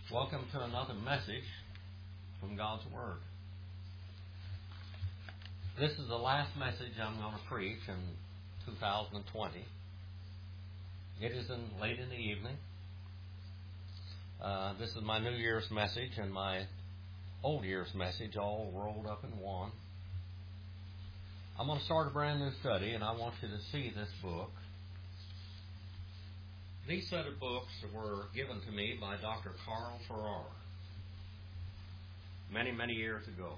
Welcome to another message from God's Word. This is the last message I'm going to preach in 2020. It is late in the evening. This is my New Year's message and my Old Year's message all rolled up in one. I'm going to start a brand new study, and I want you to see this book. These set of books were given to me by Dr. Carl Farrar many, many years ago.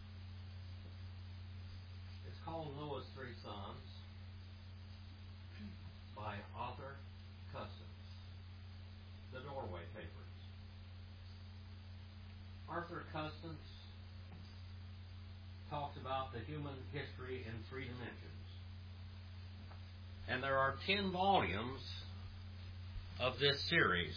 It's called Noah's Three Sons by Arthur Custance. The Doorway Papers. Arthur Custance talks about the human history in three dimensions. And there are 10 volumes of this series.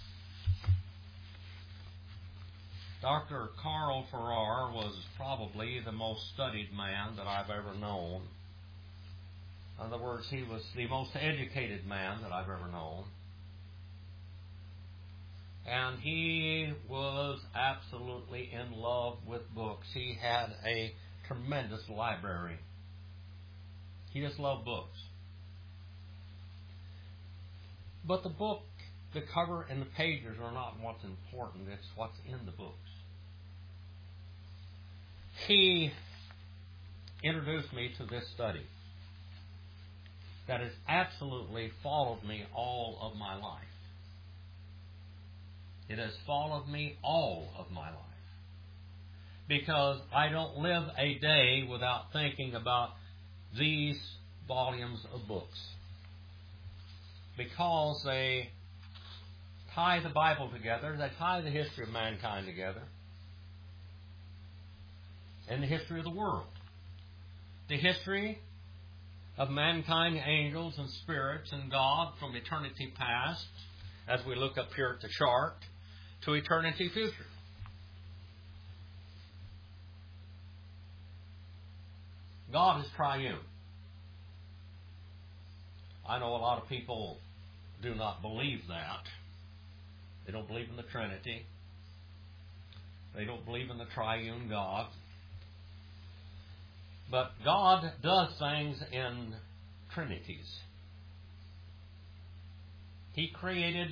Dr. Carl Farrar was probably the most studied man that I've ever known. In other words, he was the most educated man that I've ever known. And he was absolutely in love with books. He had a tremendous library. He just loved books. But the book, the cover and the pages are not what's important. It's what's in the books. He introduced me to this study that has absolutely followed me all of my life. It has followed me all of my life. Because I don't live a day without thinking about these volumes of books. Because they tie the Bible together, they tie the history of mankind together, and the history of the world. The history of mankind, angels and spirits and God from eternity past, as we look up here at the chart, to eternity future. God is triune. I know a lot of people do not believe that. They don't believe in the Trinity. They don't believe in the triune God. But God does things in trinities. He created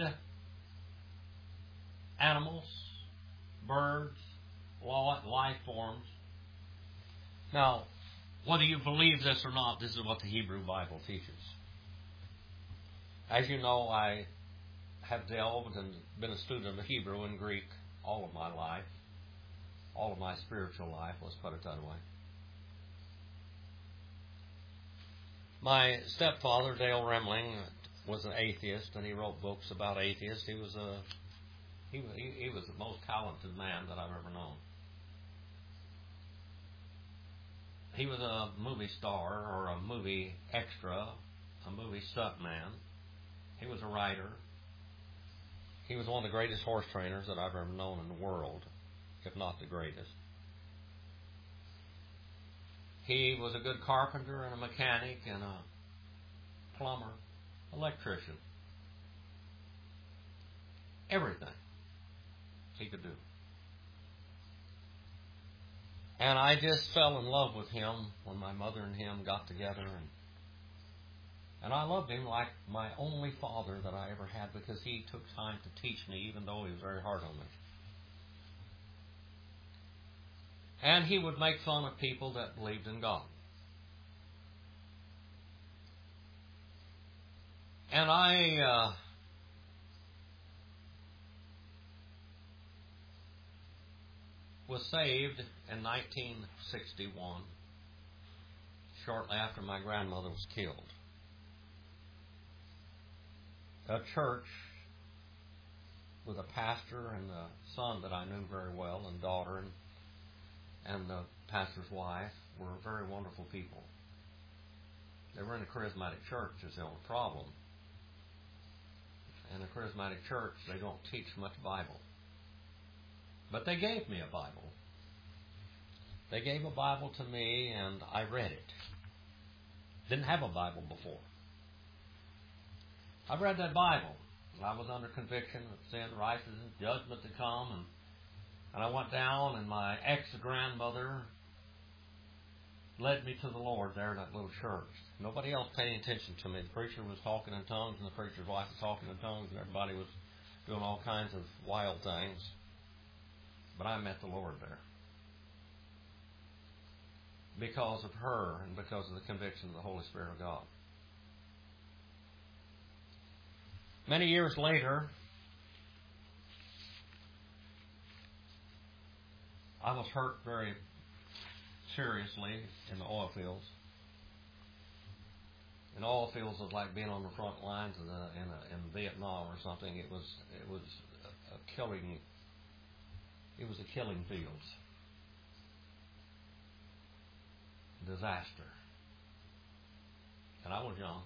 animals, birds, life forms. Now, whether you believe this or not, this is what the Hebrew Bible teaches. As you know, I have delved and been a student of Hebrew and Greek all of my life. All of my spiritual life, let's put it that way. My stepfather, Dale Remling, was an atheist, and he wrote books about atheists. He was the most talented man that I've ever known. He was a movie star or a movie extra, a movie stuntman. He was a writer. He was one of the greatest horse trainers that I've ever known in the world, if not the greatest. He was a good carpenter and a mechanic and a plumber, electrician. Everything he could do. And I just fell in love with him when my mother and him got together. And I loved him like my only father that I ever had, because he took time to teach me, even though he was very hard on me. And he would make fun of people that believed in God. And I was saved in 1961, shortly after my grandmother was killed. A church with a pastor and a son that I knew very well, and daughter, and the pastor's wife were very wonderful people. They were in a charismatic church, is the only problem. In a charismatic church, they don't teach much Bible. But they gave me a Bible. They gave a Bible to me, and I read it. Didn't have a Bible before. I read that Bible, I was under conviction of sin, righteousness, judgment to come, and I went down, and my ex-grandmother led me to the Lord there in that little church. Nobody else paying attention to me. The preacher was talking in tongues, and the preacher's wife was talking in tongues, and everybody was doing all kinds of wild things. But I met the Lord there. Because of her and because of the conviction of the Holy Spirit of God. Many years later, I was hurt very seriously in the oil fields. In oil fields was like being on the front lines in Vietnam or something. It was a killing. It was a killing fields. Disaster. And I was young.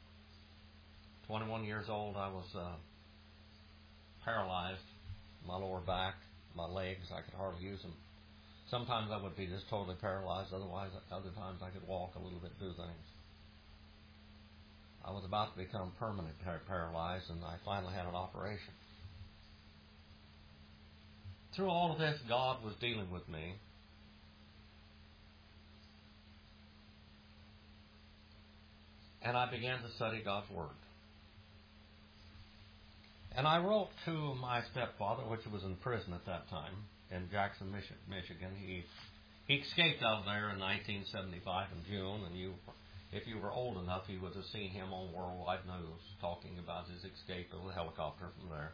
21 years old. I was paralyzed. My lower back, my legs, I could hardly use them. Sometimes I would be just totally paralyzed. Other times I could walk a little bit, do things. I was about to become permanently paralyzed, and I finally had an operation. Through all of this, God was dealing with me. And I began to study God's Word. And I wrote to my stepfather, which was in prison at that time, in Jackson, Michigan. He escaped out there in 1975 in June, and if you were old enough, you would have seen him on Worldwide News talking about his escape of the helicopter from there.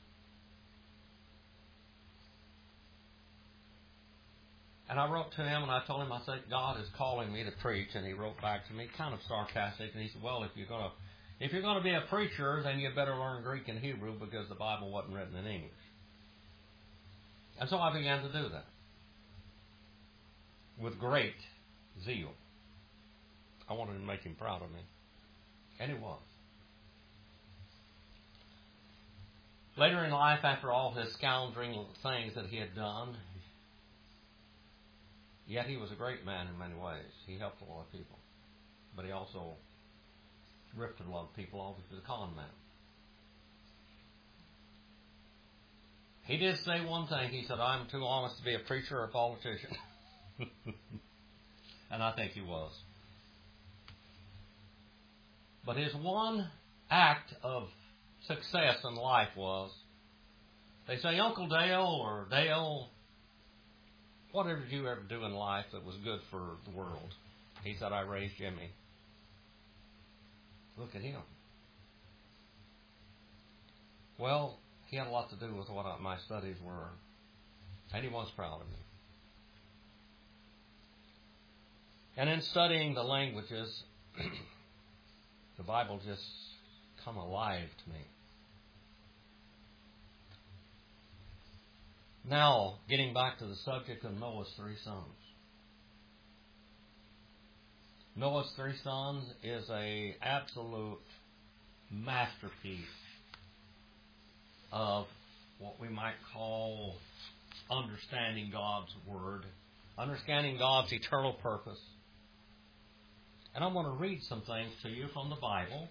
And I wrote to him, and I told him, I said, God is calling me to preach. And he wrote back to me, kind of sarcastic, and he said, well, if you're going to be a preacher, then you better learn Greek and Hebrew because the Bible wasn't written in English. And so I began to do that with great zeal. I wanted to make him proud of me. And he was. Later in life, after all his scoundrelly things that he had done, yet he was a great man in many ways. He helped a lot of people. But he also ripped a lot of people off as a con man. He did say one thing. He said, I'm too honest to be a preacher or a politician. And I think he was. But his one act of success in life was, they say, Uncle Dale or Dale, whatever did you ever do in life that was good for the world? He said, I raised Jimmy. Look at him. Well, he had a lot to do with what my studies were. And he was proud of me. And in studying the languages, the Bible just come alive to me. Now, getting back to the subject of Noah's three sons. Noah's three sons is an absolute masterpiece of what we might call understanding God's Word, understanding God's eternal purpose. And I'm going to read some things to you from the Bible.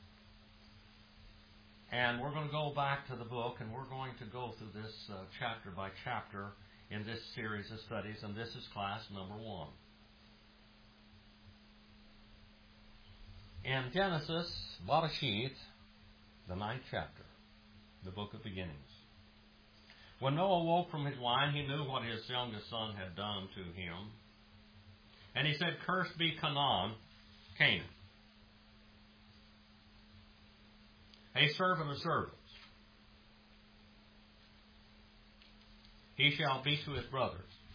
And we're going to go back to the book, and we're going to go through this chapter by chapter in this series of studies, and this is class number 1. In Genesis, Bereshit, the 9th chapter, the book of beginnings. When Noah woke from his wine, he knew what his youngest son had done to him. And he said, Cursed be Canaan, a servant of servants. He shall be to his brothers.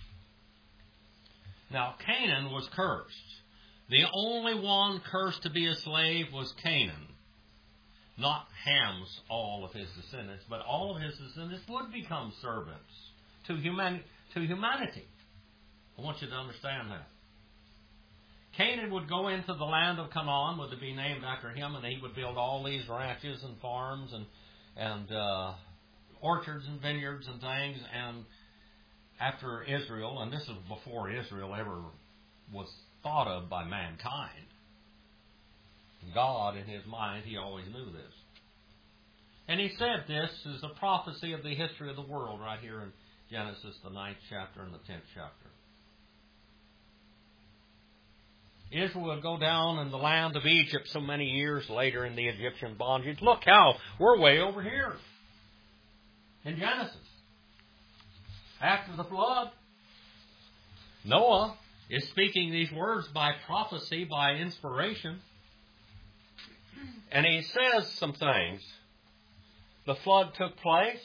Now Canaan was cursed. The only one cursed to be a slave was Canaan. Not Ham's, all of his descendants, but all of his descendants would become servants to humanity. I want you to understand that. Canaan would go into the land of Canaan, would be named after him, and he would build all these ranches and farms and orchards and vineyards and things. And after Israel, and this is before Israel ever was thought of by mankind, God in his mind, he always knew this. And he said this is a prophecy of the history of the world right here in Genesis, the 9th chapter and the 10th chapter. Israel would go down in the land of Egypt so many years later in the Egyptian bondage. Look how we're way over here in Genesis. After the flood, Noah is speaking these words by prophecy, by inspiration. And he says some things. The flood took place.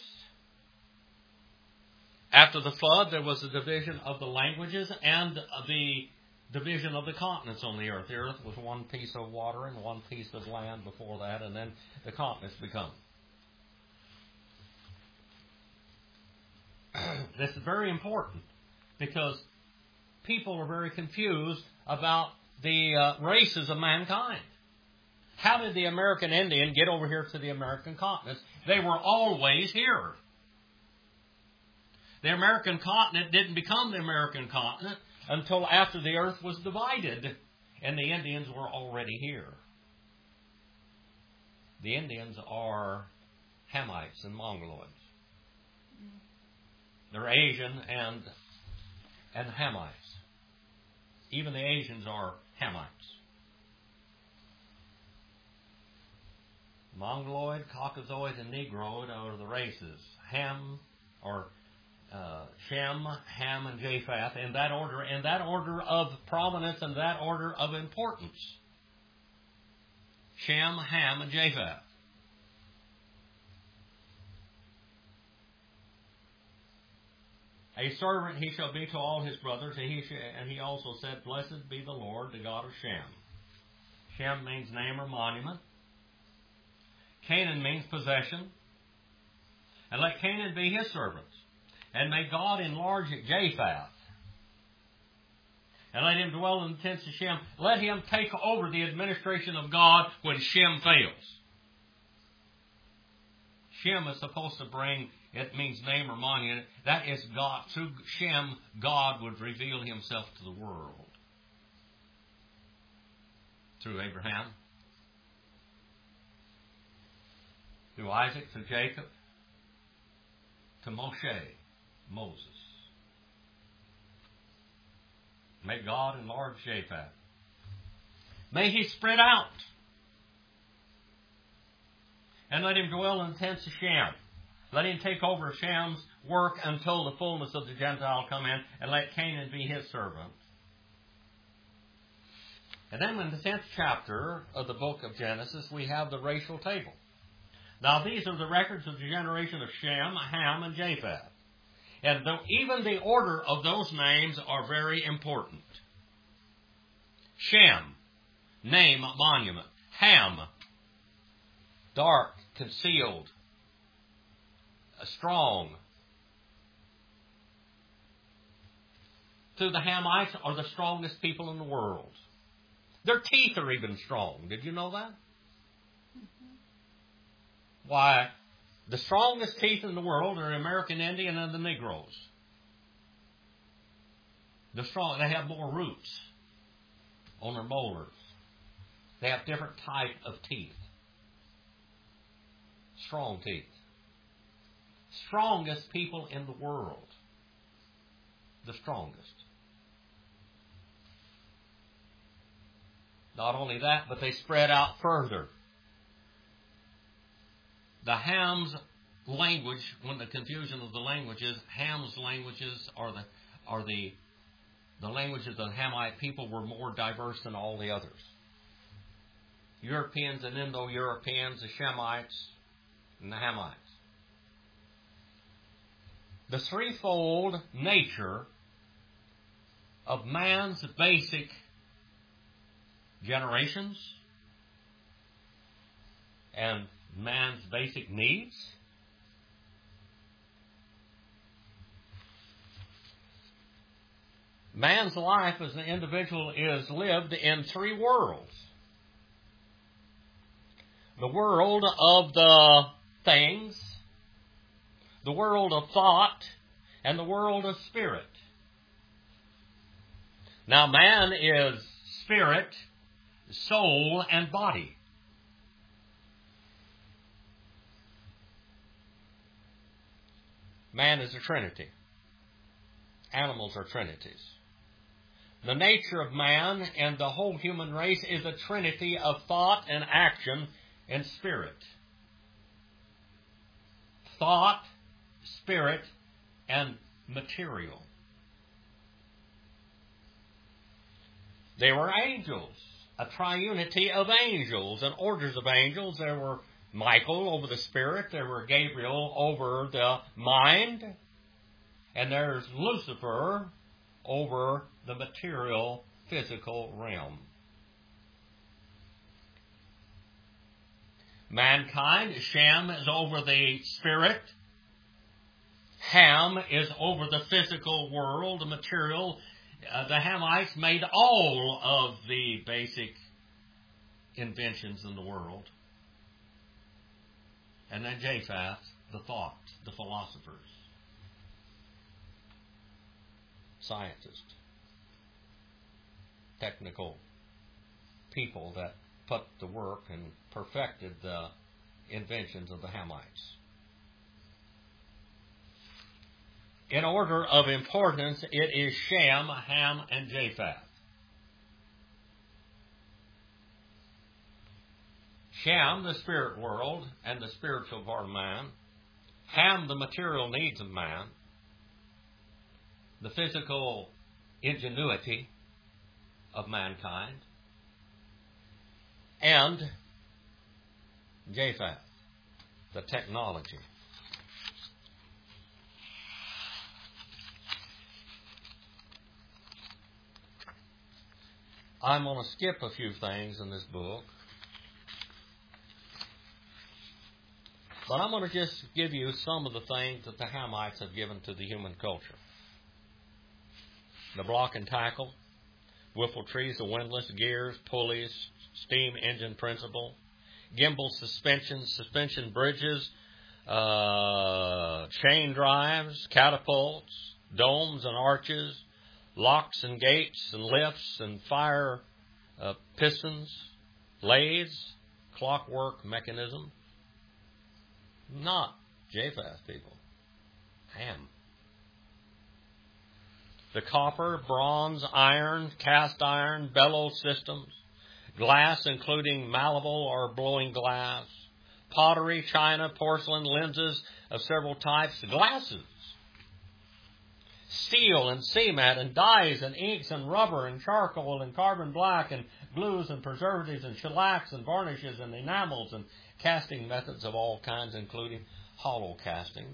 After the flood, there was a division of the languages and the division of the continents on the earth. The earth was one piece of water and one piece of land before that, and then the continents become. This is very important because people are very confused about the races of mankind. How did the American Indian get over here to the American continents? They were always here. The American continent didn't become the American continent until after the earth was divided and the Indians were already here. The Indians are Hamites and Mongoloids. They're Asian and Hamites. Even the Asians are Hamites. Mongoloid, Caucasoid, and Negroid are the races. Ham, or Shem, Ham, and Japheth, in that order of prominence and that order of importance. Shem, Ham, and Japheth. A servant he shall be to all his brothers, and he also said, Blessed be the Lord, the God of Shem. Shem means name or monument. Canaan means possession. And let Canaan be his servants. And may God enlarge Japheth. And let him dwell in the tents of Shem. Let him take over the administration of God when Shem fails. Shem is supposed to bring, it means name or monument. That is God. Through Shem, God would reveal himself to the world. Through Abraham. Through Isaac, through Jacob. To Moses. May God enlarge Japheth. May he spread out. And let him dwell in the tents of Shem. Let him take over Shem's work until the fullness of the Gentile come in, and let Canaan be his servant. And then in the 10th chapter of the book of Genesis, we have the racial table. Now these are the records of the generation of Shem, Ham, and Japheth. And even the order of those names are very important. Shem, name, monument. Ham, dark, concealed, strong. The Hamites are the strongest people in the world. Their teeth are even strong. Did you know that? Why, the strongest teeth in the world are the American Indian and the Negroes. They have more roots on their molars. They have different type of teeth. Strong teeth. Strongest people in the world. The strongest. Not only that, but they spread out further. The Ham's language, when the confusion of the languages, Ham's languages are the languages of the Hamite people were more diverse than all the others. Europeans and Indo-Europeans, the Shemites, and the Hamites. The threefold nature of man's basic generations and man's basic needs. Man's life as an individual is lived in three worlds. The world of the things, the world of thought, and the world of spirit. Now man is spirit, soul, and body. Man is a trinity. Animals are trinities. The nature of man and the whole human race is a trinity of thought and action and spirit. Thought, spirit, and material. There were angels, a triunity of angels and orders of angels. There were Michael over the spirit, there were Gabriel over the mind, and there's Lucifer over the material, physical realm. Mankind, Shem is over the spirit, Ham is over the physical world, the material. The Hamites made all of the basic inventions in the world. And then Japheth, the thought, the philosophers, scientists, technical people that put to work and perfected the inventions of the Hamites. In order of importance, it is Shem, Ham, and Japheth. Shem, the spirit world and the spiritual part of man. Ham, the material needs of man. The physical ingenuity of mankind. And Japheth, the technology. I'm going to skip a few things in this book. But I'm going to just give you some of the things that the Hamites have given to the human culture. The block and tackle, wiffle trees, the windlass, gears, pulleys, steam engine principle, gimbal suspension bridges, chain drives, catapults, domes and arches, locks and gates and lifts and fire pistons, lathes, clockwork mechanism. Not Japheth people. Ham. The copper, bronze, iron, cast iron, bellows systems, glass including malleable or blowing glass, pottery, china, porcelain, lenses of several types, glasses, steel and cement and dyes and inks and rubber and charcoal and carbon black and glues and preservatives and shellacs and varnishes and enamels and casting methods of all kinds, including hollow castings.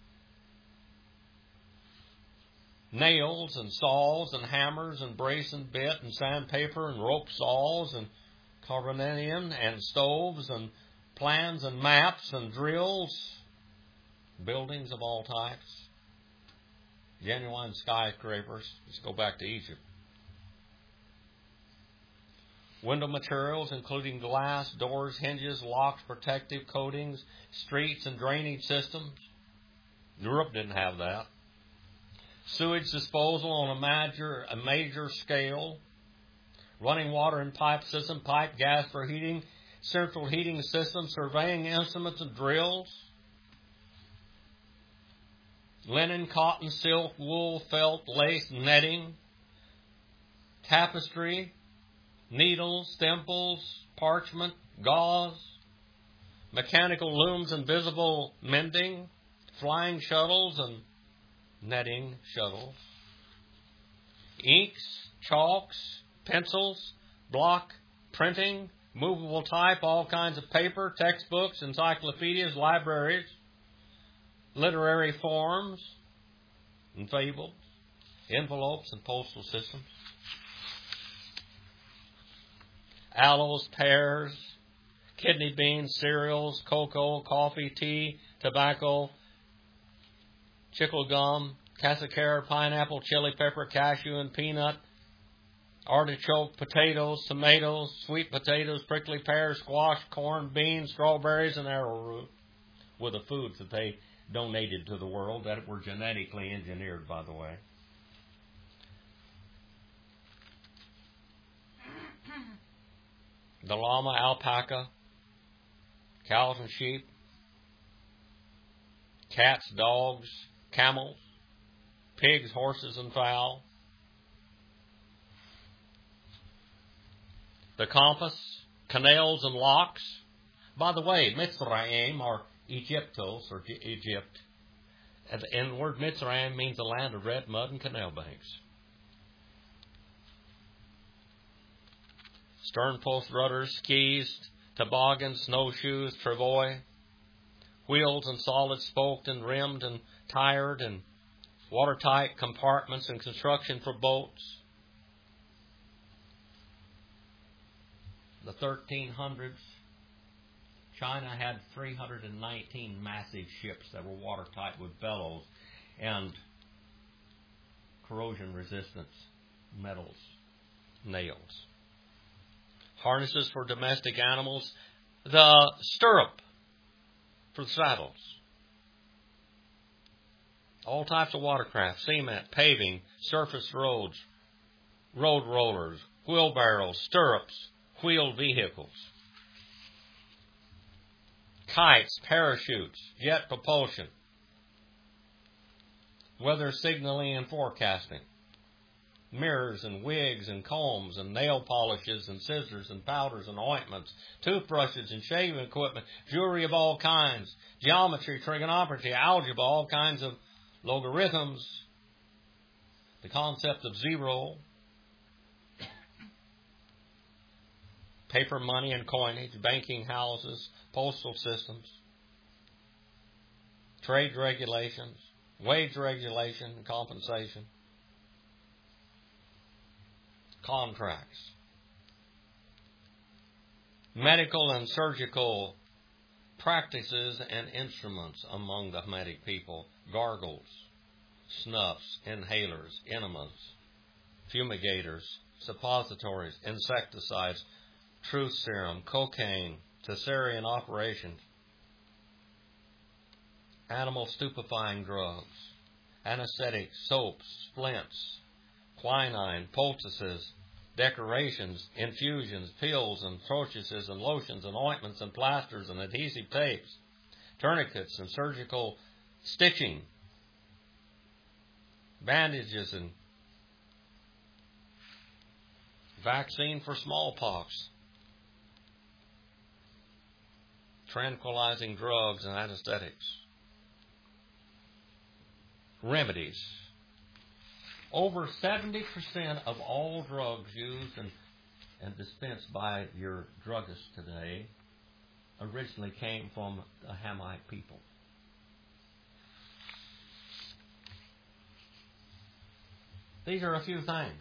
Nails and saws and hammers and brace and bit and sandpaper and rope saws and carbonium and stoves and plans and maps and drills, buildings of all types, genuine skyscrapers. Let's go back to Egypt. Window materials, including glass, doors, hinges, locks, protective coatings, streets, and drainage systems. Europe didn't have that. Sewage disposal on a major scale. Running water and pipe system, pipe gas for heating, central heating system, surveying instruments and drills. Linen, cotton, silk, wool, felt, lace, netting. Tapestry, needles, thimbles, parchment, gauze, mechanical looms and visible mending, flying shuttles and netting shuttles, inks, chalks, pencils, block, printing, movable type, all kinds of paper, textbooks, encyclopedias, libraries, literary forms and fables, envelopes and postal systems. Aloes, pears, kidney beans, cereals, cocoa, coffee, tea, tobacco, chicle gum, cascara, pineapple, chili pepper, cashew, and peanut, artichoke, potatoes, tomatoes, sweet potatoes, prickly pears, squash, corn, beans, strawberries, and arrowroot were the foods that they donated to the world that were genetically engineered, by the way. The llama, alpaca, cows and sheep, cats, dogs, camels, pigs, horses, and fowl. The compass, canals, and locks. By the way, Mitzrayim, or Egyptos, or Egypt, and the word Mitzrayim means the land of red mud and canal banks. Stern post rudders, skis, toboggans, snowshoes, travois, wheels and solid spoked and rimmed and tired, and watertight compartments and construction for boats. The 1300s, China had 319 massive ships that were watertight with bellows and corrosion resistance metals, nails. Harnesses for domestic animals, the stirrup for the saddles. All types of watercraft, cement, paving, surface roads, road rollers, wheelbarrows, stirrups, wheeled vehicles. Kites, parachutes, jet propulsion, weather signaling and forecasting, mirrors and wigs and combs and nail polishes and scissors and powders and ointments, toothbrushes and shaving equipment, jewelry of all kinds, geometry, trigonometry, algebra, all kinds of logarithms, the concept of zero, paper money and coinage, banking houses, postal systems, trade regulations, wage regulation and compensation, contracts, medical and surgical practices and instruments among the Hamitic people, gargles, snuffs, inhalers, enemas, fumigators, suppositories, insecticides, truth serum, cocaine, cesarean operations, animal stupefying drugs, anesthetics, soaps, splints, quinine, poultices, decorations, infusions, pills, and trochuses, and lotions, and ointments, and plasters, and adhesive tapes, tourniquets, and surgical stitching, bandages, and vaccine for smallpox, tranquilizing drugs and anesthetics, remedies. Over 70% of all drugs used and dispensed by your druggist today originally came from the Hamite people. These are a few things.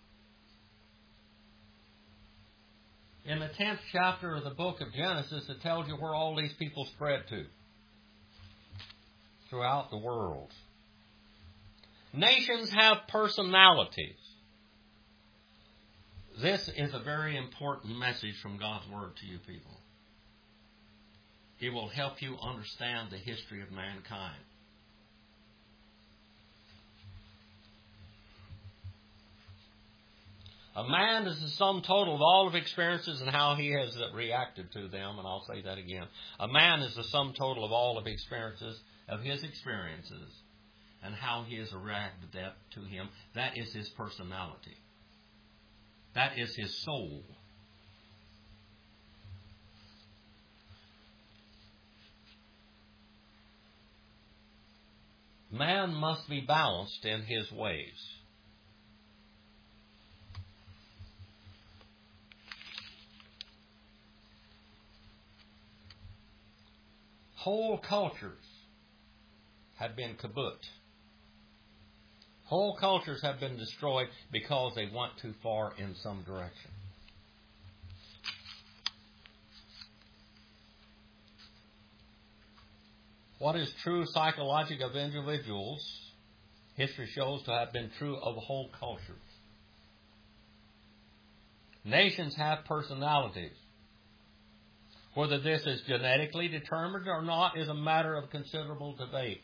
In the 10th chapter of the book of Genesis, it tells you where all these people spread to throughout the world. Nations have personalities. This is a very important message from God's Word to you people. It will help you understand the history of mankind. A man is the sum total of all of experiences and how he has reacted to them, and I'll say that again. A man is the sum total of all of experiences, of his experiences, and how he has reacted to him. That is his personality. That is his soul. Man must be balanced in his ways. Whole cultures have been kabutt. Whole cultures have been destroyed because they went too far in some direction. What is true psychological of individuals, history shows to have been true of whole cultures. Nations have personalities. Whether this is genetically determined or not is a matter of considerable debate.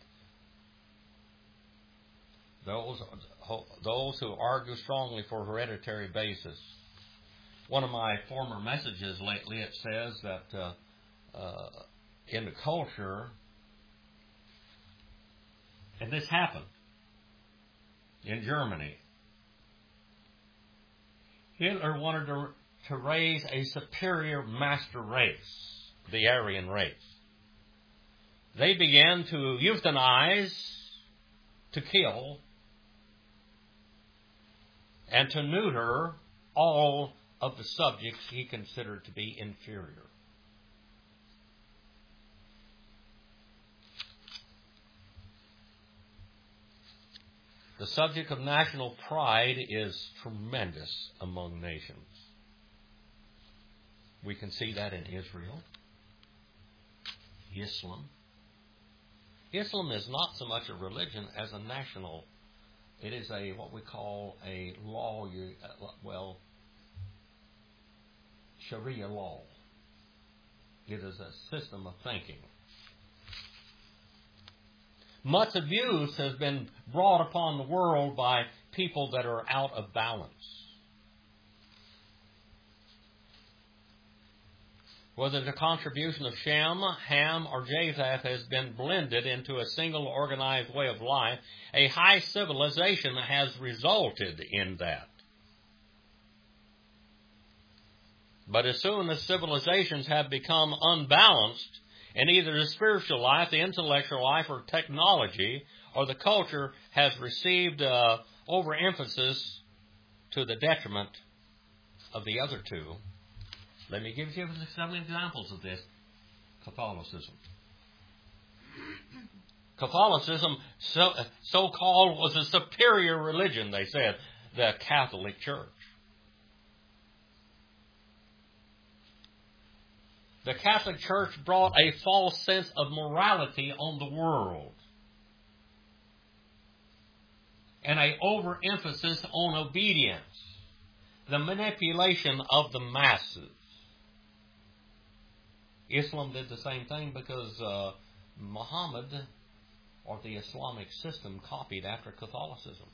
Those who argue strongly for hereditary basis. One of my former messages lately, it says that in the culture, And this happened in Germany. Hitler wanted to raise a superior master race, the Aryan race. They began to euthanize, to kill, and to neuter all of the subjects he considered to be inferior. The subject of national pride is tremendous among nations. We can see that in Israel, Islam. Islam is not so much a religion as a national. It is what we call a law, Sharia law. It is a system of thinking. Much abuse has been brought upon the world by people that are out of balance. Whether the contribution of Shem, Ham, or Japheth has been blended into a single organized way of life, a high civilization has resulted in that. But as soon as civilizations have become unbalanced, in either the spiritual life, the intellectual life, or technology, or the culture has received overemphasis to the detriment of the other two. Let me give you some examples of this. Catholicism. Catholicism, so-called, was a superior religion, they said, the Catholic Church. The Catholic Church brought a false sense of morality on the world and an overemphasis on obedience, the manipulation of the masses. Islam did the same thing because Muhammad, or the Islamic system, copied after Catholicism.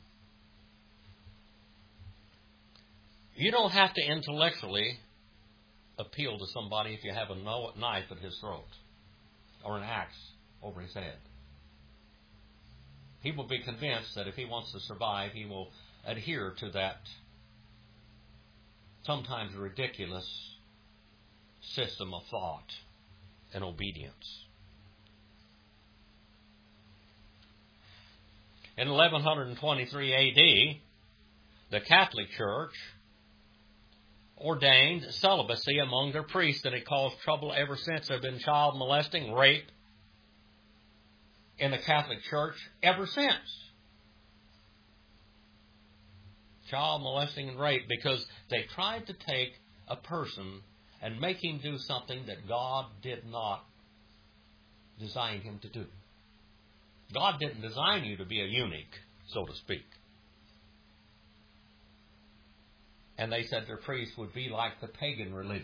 You don't have to intellectually appeal to somebody if you have a knife at his throat or an axe over his head. He will be convinced that if he wants to survive, he will adhere to that sometimes ridiculous system of thought and obedience. In 1123 A.D., the Catholic Church ordained celibacy among their priests, and it caused trouble ever since. There have been child molesting, rape in the Catholic Church ever since. Child molesting and rape, because they tried to take a person and make him do something that God did not design him to do. God didn't design you to be a eunuch, so to speak. And they said their priests would be like the pagan religions.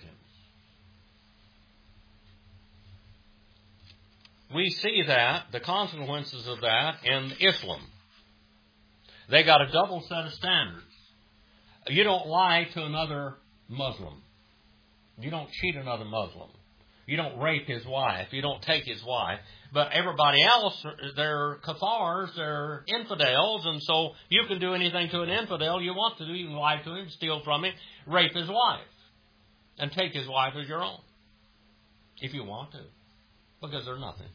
We see that, the consequences of that, in Islam. They got a double set of standards. You don't lie to another Muslim. You don't cheat another Muslim. You don't rape his wife. You don't take his wife. But everybody else, they're kaffars, they're infidels, and so you can do anything to an infidel you want to do. You can lie to him, steal from him, rape his wife, and take his wife as your own, if you want to, because they're nothing.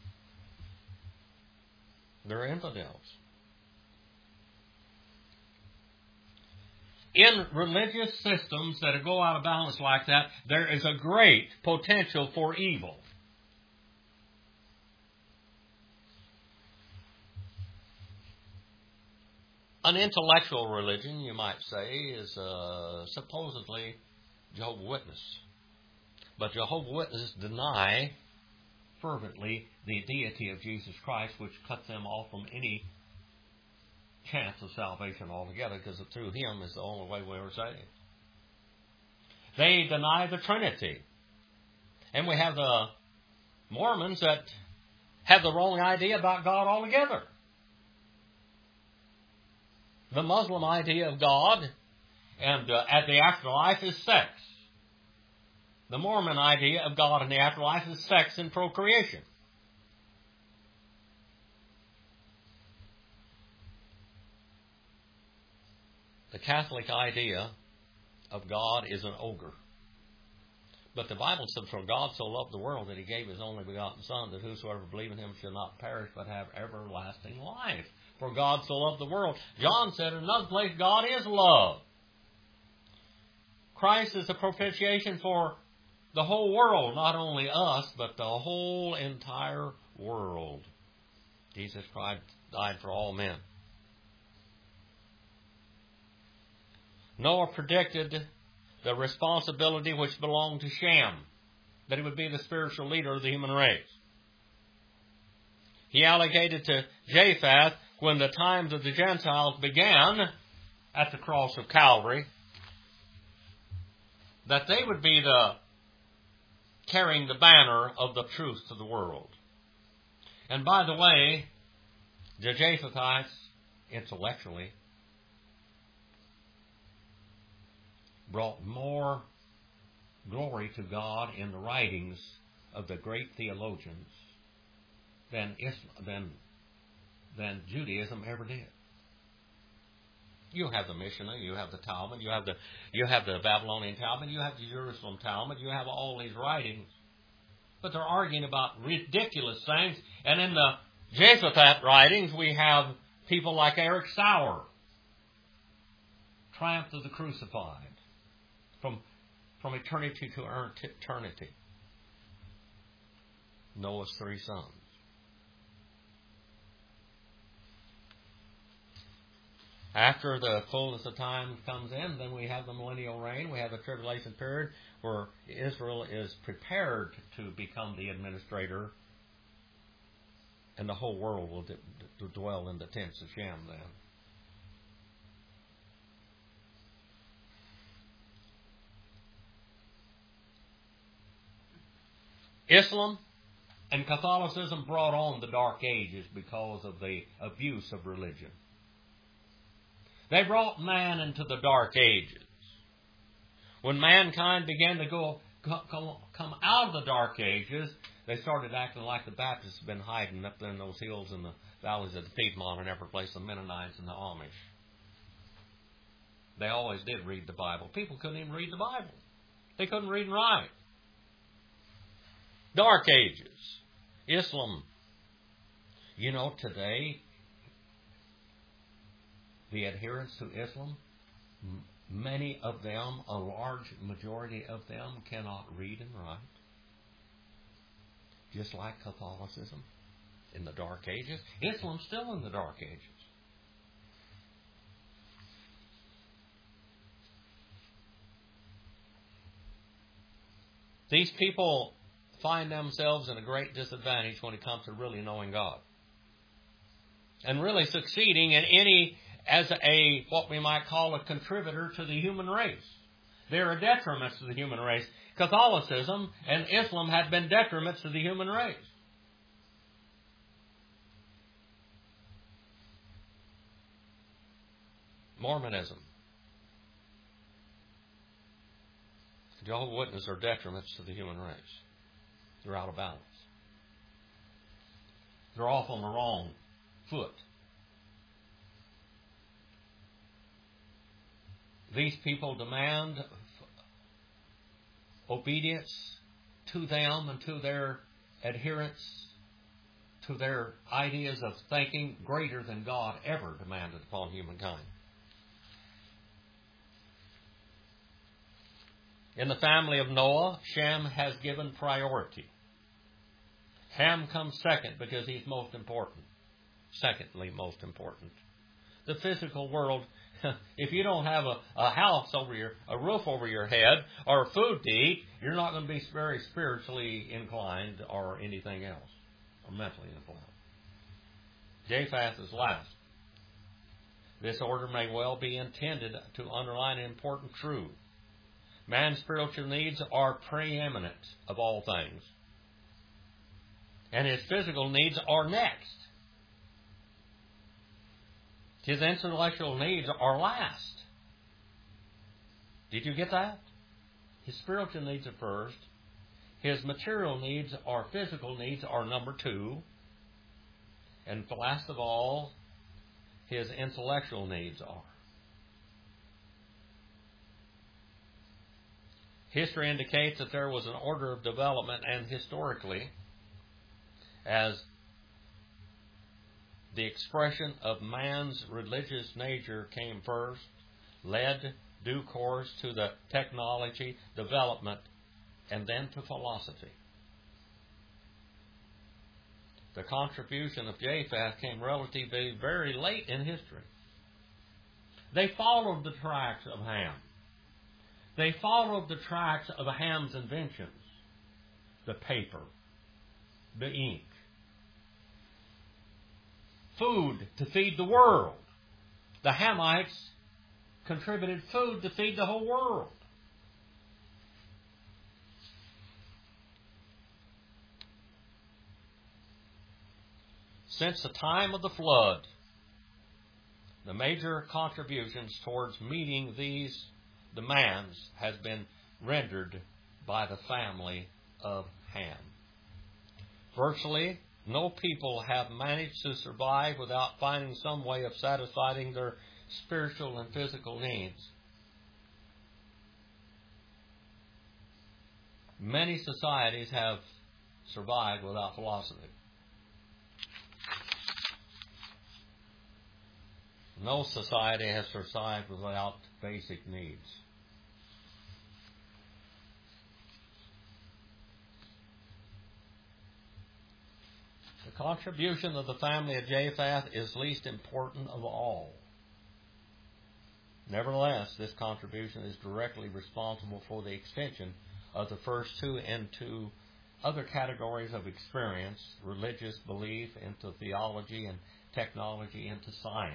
They're infidels. In religious systems that go out of balance like that, there is a great potential for evil. An intellectual religion, you might say, is supposedly Jehovah's Witness. But Jehovah's Witnesses deny fervently the deity of Jesus Christ, which cuts them off from any chance of salvation altogether, because through Him is the only way we are saved. They deny the Trinity. And we have the Mormons that have the wrong idea about God altogether. The Muslim idea of God and at the afterlife is sex. The Mormon idea of God and the afterlife is sex and procreation. The Catholic idea of God is an ogre. But the Bible said, "For God so loved the world that He gave His only begotten Son, that whosoever believes in Him shall not perish but have everlasting life." For God so loved the world. John said in another place, God is love. Christ is the propitiation for the whole world, not only us, but the whole entire world. Jesus Christ died for all men. Noah predicted the responsibility which belonged to Shem, that he would be the spiritual leader of the human race. He allocated to Japheth, when the times of the Gentiles began at the cross of Calvary, that they would be the carrying the banner of the truth to the world. And by the way, the Japhethites, intellectually, brought more glory to God in the writings of the great theologians than Judaism ever did. You have the Mishnah, you have the Talmud, you have the Babylonian Talmud, you have the Jerusalem Talmud, you have all these writings. But they're arguing about ridiculous things. And in the Japhetite writings, we have people like Eric Sauer, Triumph of the Crucified, from eternity to eternity. Noah's three sons. After the fullness of time comes in, then we have the millennial reign. We have the tribulation period where Israel is prepared to become the administrator, and the whole world will dwell in the tents of Shem then. Islam and Catholicism brought on the Dark Ages because of the abuse of religion. They brought man into the Dark Ages. When mankind began to come out of the Dark Ages, they started acting like the Baptists have been hiding up there in those hills in the valleys of the Piedmont and every place, the Mennonites and the Amish. They always did read the Bible. People couldn't even read the Bible. They couldn't read and write. Dark Ages. Islam. You know, today, the adherents to Islam, many of them, a large majority of them, cannot read and write. Just like Catholicism in the Dark Ages. Islam's still in the Dark Ages. These people find themselves in a great disadvantage when it comes to really knowing God. And really succeeding in as what we might call a contributor to the human race. They're a detriment to the human race. Catholicism and Islam had been detriments to the human race. Mormonism. Jehovah's Witnesses are detriments to the human race. They're out of balance. They're off on the wrong foot. These people demand obedience to them and to their adherents, to their ideas of thinking greater than God ever demanded upon humankind. In the family of Noah, Shem has given priority. Ham comes second because he's most important. Secondly, most important. The physical world, if you don't have a house a roof over your head, or food to eat, you're not going to be very spiritually inclined or anything else, or mentally inclined. Japheth is last. This order may well be intended to underline an important truth. Man's spiritual needs are preeminent of all things, and his physical needs are next. His intellectual needs are last. Did you get that? His spiritual needs are first. His material needs or physical needs are number two. And last of all, his intellectual needs are. History indicates that there was an order of development, and historically, as the expression of man's religious nature came first, led due course to the technology development, and then to philosophy. The contribution of Japheth came relatively very late in history. They followed the tracks of Ham. They followed the tracks of Ham's inventions. The paper, the ink, food to feed the world. The Hamites contributed food to feed the whole world. Since the time of the flood, the major contributions towards meeting these demands has been rendered by the family of Ham. Virtually no people have managed to survive without finding some way of satisfying their spiritual and physical needs. Many societies have survived without philosophy. No society has survived without basic needs. The contribution of the family of Japheth is least important of all. Nevertheless, this contribution is directly responsible for the extension of the first two into other categories of experience, religious belief into theology, and technology into science.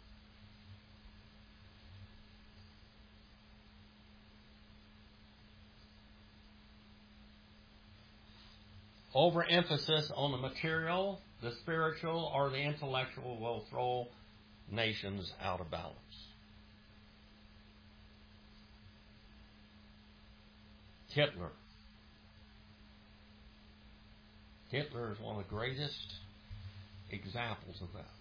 Overemphasis on the material, the spiritual, or the intellectual will throw nations out of balance. Hitler. Hitler is one of the greatest examples of that.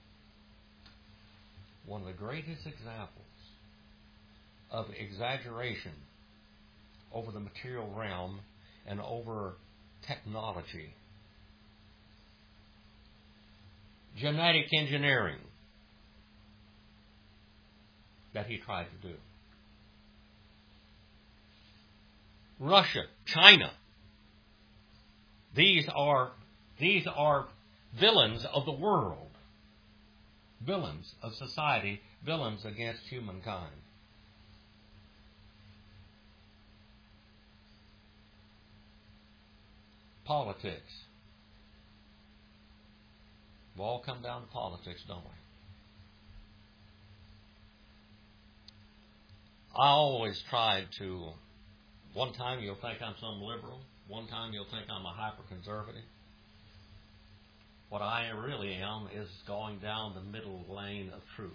One of the greatest examples of exaggeration over the material realm and over technology. Genetic engineering that he tried to do. Russia, China. These are villains of the world. Villains of society, villains against humankind. Politics. We all come down to politics, don't we? I always tried to, one time you'll think I'm some liberal, one time you'll think I'm a hyper-conservative. What I really am is going down the middle lane of truth.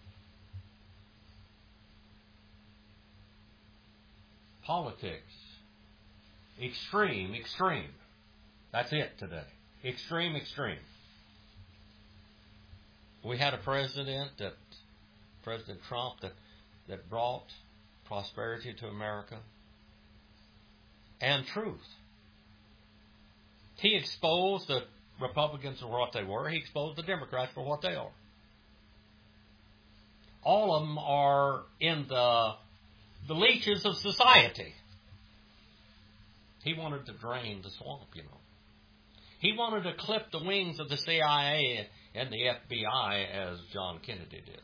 Politics. Extreme. That's it today. Extreme. We had a President Trump, that brought prosperity to America and truth. He exposed the Republicans for what they were. He exposed the Democrats for what they are. All of them are in the leeches of society. He wanted to drain the swamp, He wanted to clip the wings of the CIA and the FBI as John Kennedy did.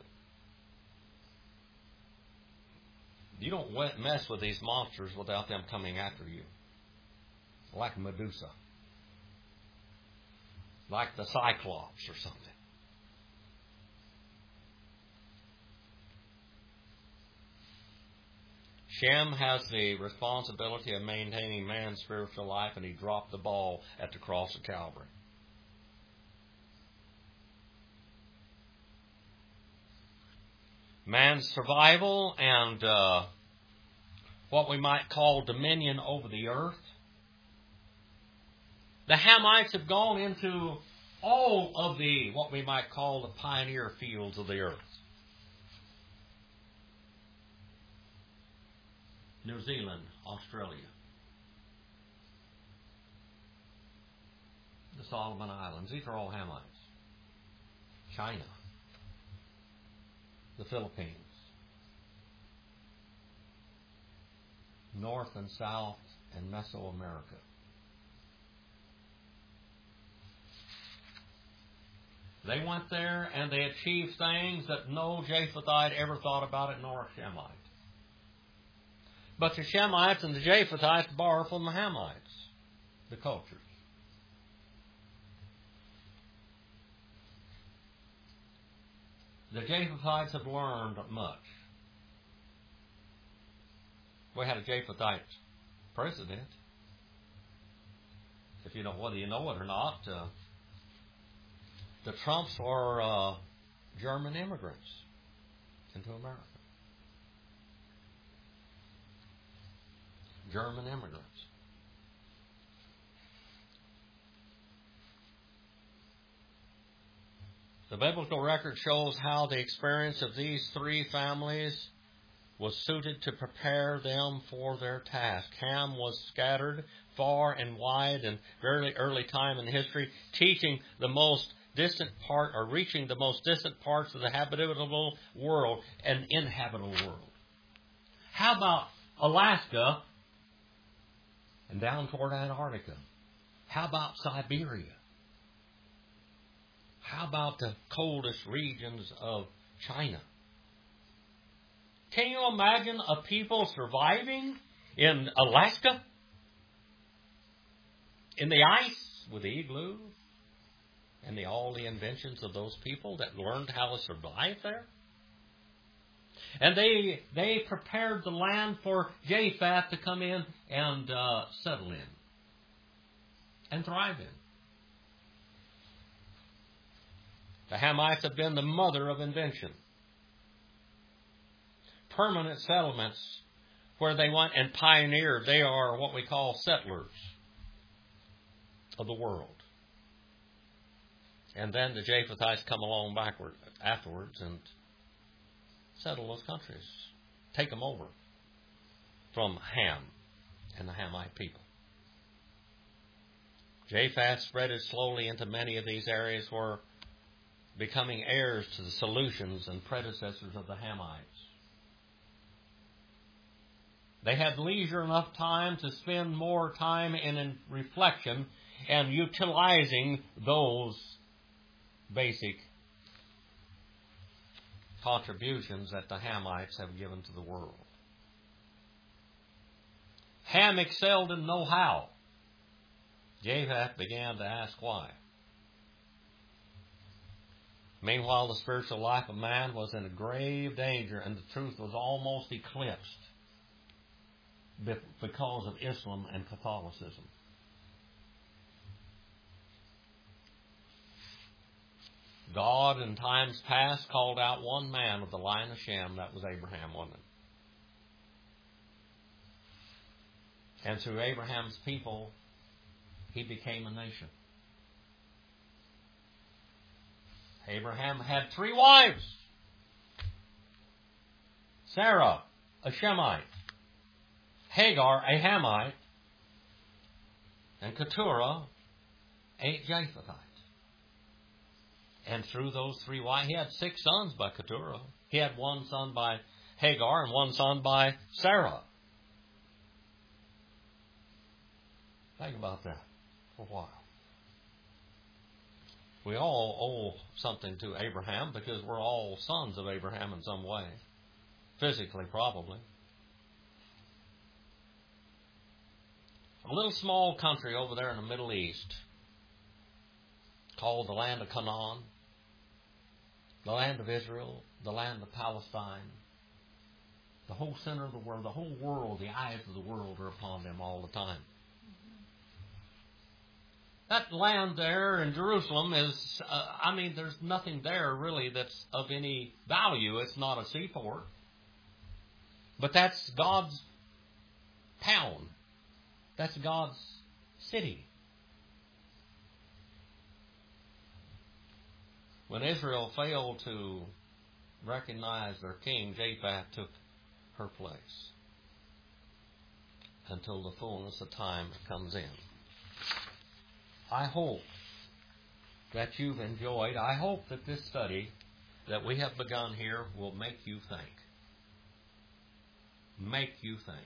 You don't mess with these monsters without them coming after you. Like Medusa. Like the Cyclops or something. Shem has the responsibility of maintaining man's spiritual life, and he dropped the ball at the cross of Calvary. Man's survival and what we might call dominion over the earth. The Hamites have gone into all of the, what we might call the pioneer fields of the earth. New Zealand, Australia, the Solomon Islands. These are all Hamites. China, the Philippines, North and South and Mesoamerica. They went there and they achieved things that no Japhethite ever thought about it, nor a Shemite. But the Shemites and the Japhethites borrow from the Hamites, the cultures. The Japhethites have learned much. We had a Japhethite president. If you know whether you know it or not, the Trumps are German immigrants into America. German immigrants. The biblical record shows how the experience of these three families was suited to prepare them for their task. Ham was scattered far and wide in very early time in history, teaching the most distant part, or reaching the most distant parts of the habitable world, an inhabitable world. How about Alaska and down toward Antarctica? How about Siberia? How about the coldest regions of China? Can you imagine a people surviving in Alaska? In the ice with the igloo? And all the inventions of those people that learned how to survive there? And they prepared the land for Japheth to come in and settle in. And thrive in. The Hamites have been the mother of invention. Permanent settlements where they went and pioneered. They are what we call settlers of the world. And then the Japhethites come along afterwards and settle those countries. Take them over from Ham and the Hamite people. Japheth spread it slowly into many of these areas where becoming heirs to the solutions and predecessors of the Hamites. They had leisure enough time to spend more time in reflection and utilizing those basic contributions that the Hamites have given to the world. Ham excelled in know-how. Japheth began to ask why. Meanwhile, the spiritual life of man was in grave danger, and the truth was almost eclipsed because of Islam and Catholicism. God in times past called out one man of the line of Shem, that was Abraham, wasn't it? And through Abraham's people, he became a nation. Abraham had 3 wives. Sarah, a Shemite. Hagar, a Hamite. And Keturah, a Japhethite. And through those 3 wives, he had 6 sons by Keturah. He had 1 son by Hagar and 1 son by Sarah. Think about that for a while. We all owe something to Abraham because we're all sons of Abraham in some way. Physically, probably. A little small country over there in the Middle East called the land of Canaan, the land of Israel, the land of Palestine. The whole center of the world, the whole world, the eyes of the world are upon them all the time. That land there in Jerusalem is, there's nothing there really that's of any value. It's not a seaport. But that's God's town. That's God's city. When Israel failed to recognize their king, Japheth took her place. until the fullness of time comes in. I hope that you've enjoyed. I hope that this study that we have begun here will make you think. Make you think.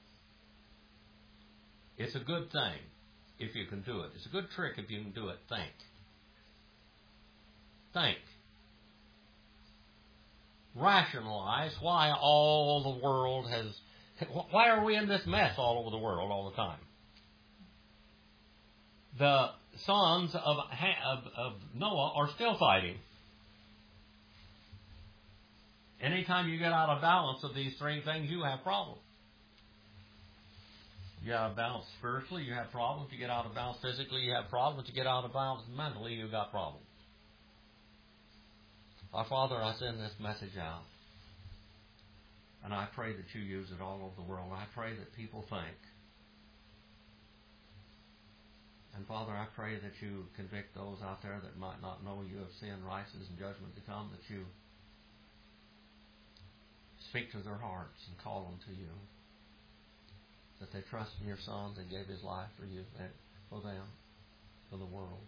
It's a good thing if you can do it. It's a good trick if you can do it. Think. Think. Rationalize why all the world has... Why are we in this mess all over the world all the time? The sons of Noah are still fighting. Anytime you get out of balance of these three things, you have problems. You get out of balance spiritually, you have problems. You get out of balance physically, you have problems. You get out of balance mentally, you've got problems. Our Father, I send this message out. And I pray that you use it all over the world. I pray that people think. And Father, I pray that you convict those out there that might not know you of sin, rises, and judgment to come, that you speak to their hearts and call them to you. That they trust in your Son that gave his life for you, for them, for the world.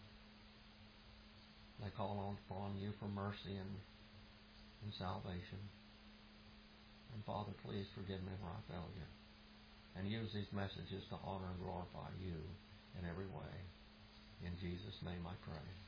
They call upon you for mercy and salvation. And Father, please forgive me where I failed you. And use these messages to honor and glorify you in every way. In Jesus' name I pray.